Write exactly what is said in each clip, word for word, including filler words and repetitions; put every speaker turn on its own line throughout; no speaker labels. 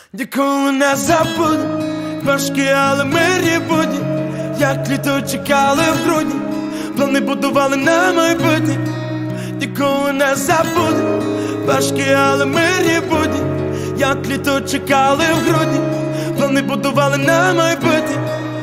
Ніколи не забуду важкі, але мирні будні, як літо чекали в грудні, плани будували на майбутнє. Ніколи не забуду важкі, але мирні будні, як літо чекали в грудні, плани будували на майбутнє.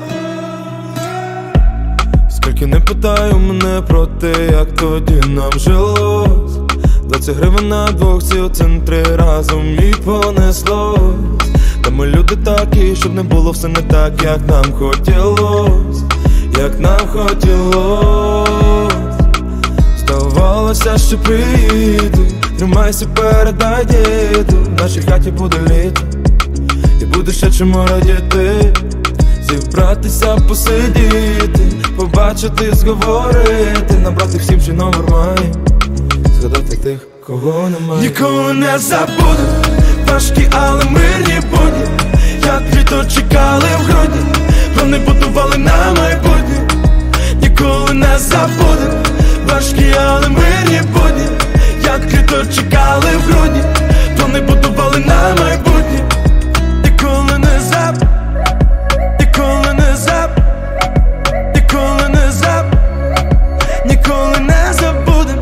Скільки не питаю мене про те, як тоді нам жилось, двадцять гривень на двох, ці у центрі разом і понеслось. Та ми люди такі, щоб не було все не так, як нам хотілось, як нам хотілось. Здавалося, що приїду, тримайся, передай діду, в нашій хаті буде літо, і буде ще чому радіти. Зібратися, посидіти, побачити, зговорити, набрати всім, чи номер має, згадати тих, кого немає. Ніколи не забуду важкі, але мирні будні, як літо чекали в грудні, плани будували на майбутнє. Ніколи не забуду важкі, але мирні будні, як літо чекали в грудні, плани будували на майбутнє. Ніколи не забуду, ніколи не забуду, ніколи не забуду, ніколи не забудем.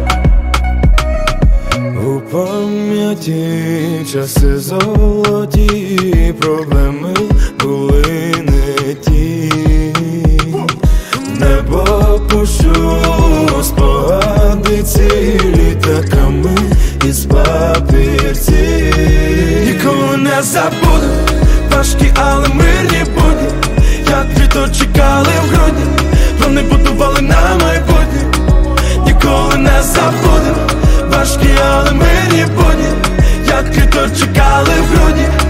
У пам'яті часи золоті, проблеми були не ті. Небо пущу, спогади цілі літаками із папірці. Ніколи не забуду важкі, але мирні будні, як літо чекали в грудні, плани будували на майбутнє. Ніколи не забуду важкі, але мирні будні, як літо чекали в грудні,